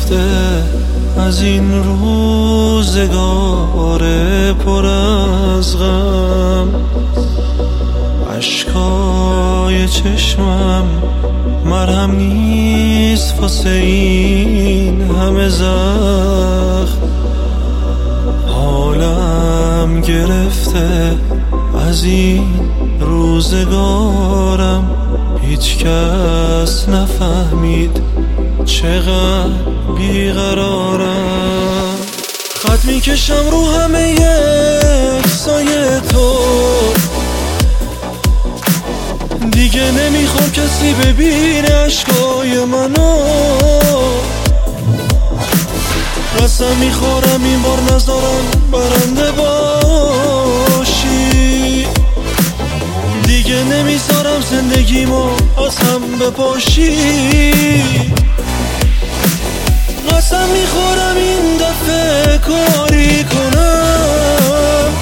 گرفته از این روزگار پر از غم. اشکای چشمم مرهم نیست واسه این همه زخم. حالم گرفته از این روزگارم، هیچ کس نفهمید چقدر بیقرارم. خط میکشم رو همه یکسای تو، دیگه نمیخوام کسی ببینه اشکای منو. قسم میخورم این بار نذارم برنده باشی، دیگه نمیذارم زندگیمو از هم بپاشی. قسم میخورم این دفعه کاری کنم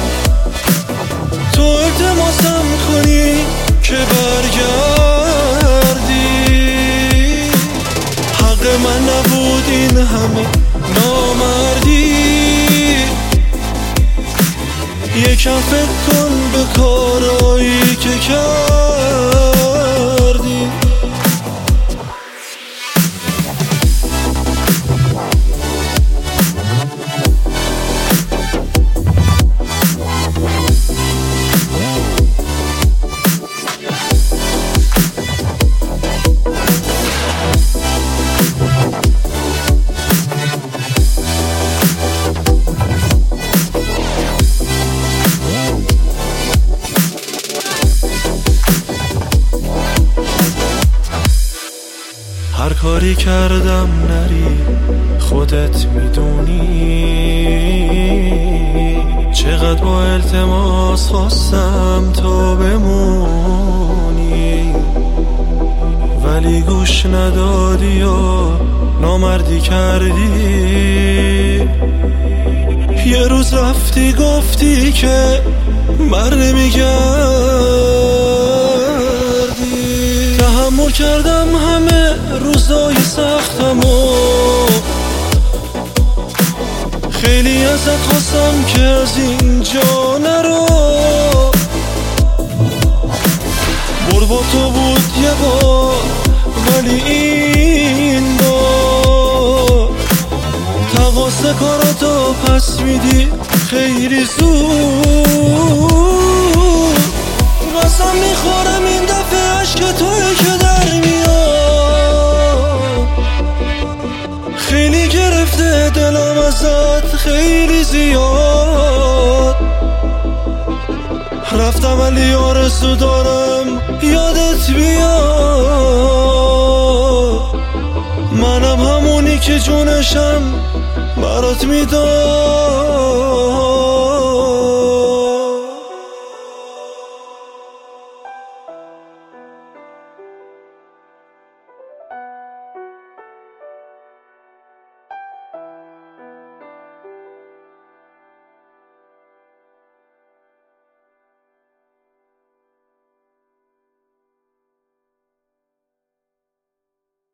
تو التماسم کنی که برگردی. حق من نبود این همه نامردی، یکم فکر کن به کارایی که کردی. هر کاری کردم نری خودت میدونی، چقدر با التماس خواستم تو بمونی، ولی گوش ندادی و نامردی کردی. یه روز رفتی گفتی که بر نمیگردی. تحمل کردم همه روزای سختمو، خیلی ازت خواستم که از اینجا نرو. برد با تو بود یه بار ولی این بار تقاص کاراتو پس میدی خیلی زود. قسم میخورم این دفعه عشق توی که در میاد، خیلی گرفته دلم ازت خیلی زیاد. رفتم ولی آرزو دارم یادت بیاد، منم همونی که جونشم برات میداد.